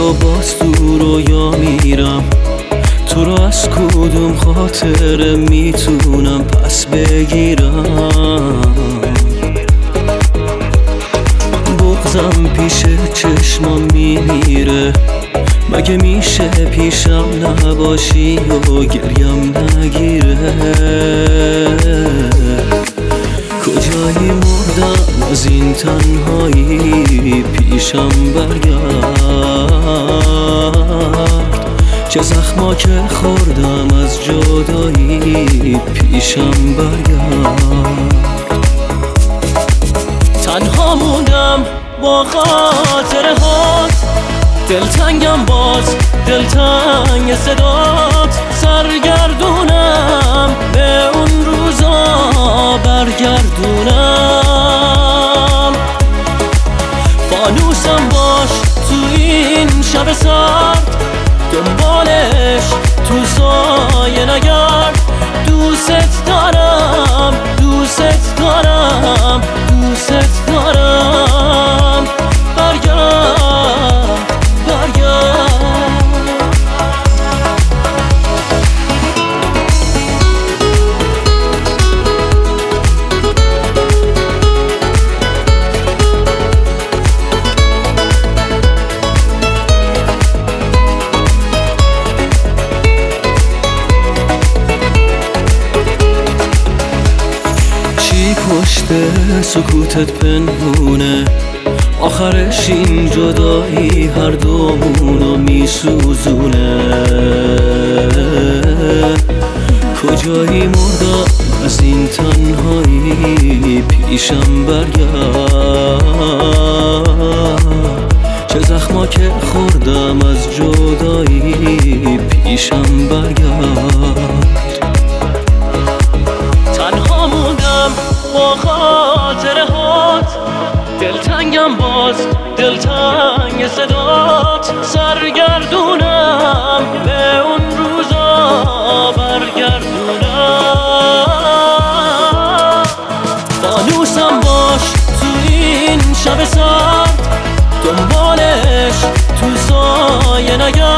و باز تو رویا میرم، تو رو از کدوم خاطره میتونم پس بگیرم؟ بغضم پیش چشمام میمیره، مگه میشه پیشم نباشی و گریم نگیره؟ کجایی مردم از این تنهایی، پیشم برگرد. چه زخما که خوردم از جدایی، پیشم برگرد. تنها موندم با خاطره هات، دلتنگم باز دلتنگ صدات. سرگردونم به اون روزا برگردونم. فانوسم باش تو این شب سرد، دنبالش تو سایه نگرد. دوست دارم دوست دارم دوست دارم. برگرد برگرد. پشت سکوتت پنهونه، آخرش این جدایی هر دومونو میسوزونه. کجایی مردم از این تنهایی، پیشم برگرد. چه زخما که خوردم از جدایی، پیشم برگرد. تنها موندم با خاطره هات، دلتنگم باز دلتنگ صدات. سرگردونم به اون روزا برگردونم. فانوسم باش تو این شب سرد، دنبالش تو سایه نگرد.